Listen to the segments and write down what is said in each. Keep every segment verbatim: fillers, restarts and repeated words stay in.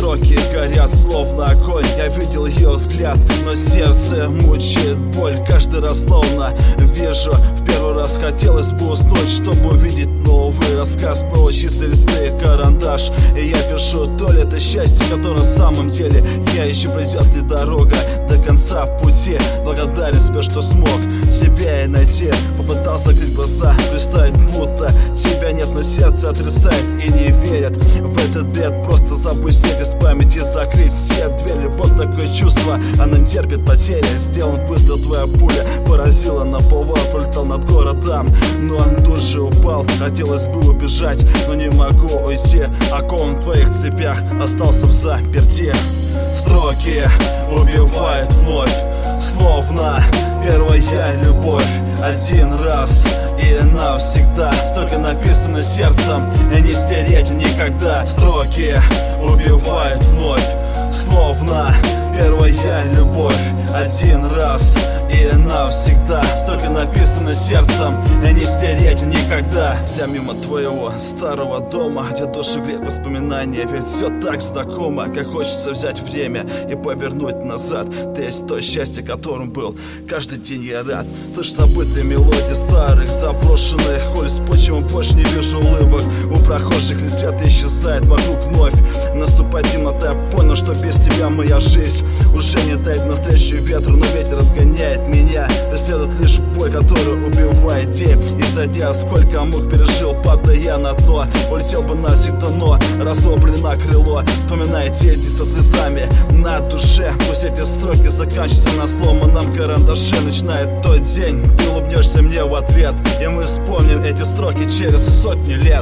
Строки горят словно огонь, я видел ее взгляд, но сердце мучает боль. Каждый раз словно вижу, в первый раз хотелось бы уснуть, чтобы увидеть новый рассказ. Снова чистые листы и карандаш, и я пишу, то ли это счастье, которое на самом деле я ищу. Придет ли дорога до конца пути? Благодарен себе, что смог тебя и найти. Попытался закрыть глаза, представить, будто тебя нет, но сердце отрицает и не верит в этот бред. Просто забыть снять из памяти, закрыть все двери. Вот такое чувство, она не терпит потери. Сделан выстрел, твоя пуля поразила на повал, пролетал над городом, но он тут же упал. Хотелось бы убежать, но не могу уйти. Окован в твоих цепях, остался в заперти. Строки убивают вновь, словно первая любовь. Один раз и навсегда. Столько написано сердцем, и не стереть никогда. Строки убивают вновь, словно первая любовь. Один раз и навсегда. Столько написано сердцем, и не стереть никогда. Я мимо твоего старого дома, где душу греет воспоминания. Ведь все так знакомо, как хочется взять время и повернуть назад. Ты есть то счастье, которым был каждый день я рад. Слышь забытые мелодии старых, заброшенных улиц. Почему больше не вижу улыбок у прохожих? Лишь свет исчезает вокруг вновь. Наступает темнота, я понял, что без тебя моя жизнь уже не тает навстречу ветру, но ветер отгоняет меня. Преследует лишь боль, которая убивает день изо дня. Сколько мук пережил, падая на дно. Улетел бы навсегда, но разлоблено крыло. Вспоминай те дни со слезами на душе. Пусть эти строки заканчиваются на сломанном карандаше. Начинает тот день, ты улыбнешься мне в ответ, и мы вспомним эти строки через сотни лет.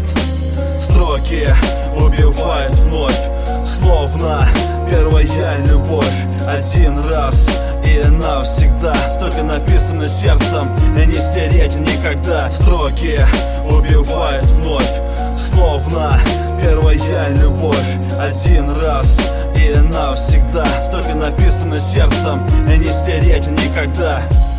Строки убивают вновь, словно первая любовь. Один раз и навсегда. Столько написано сердцем, и не стереть никогда. Строки убивают вновь, словно первая любовь. Один раз и навсегда. Столько написано сердцем, и не стереть никогда.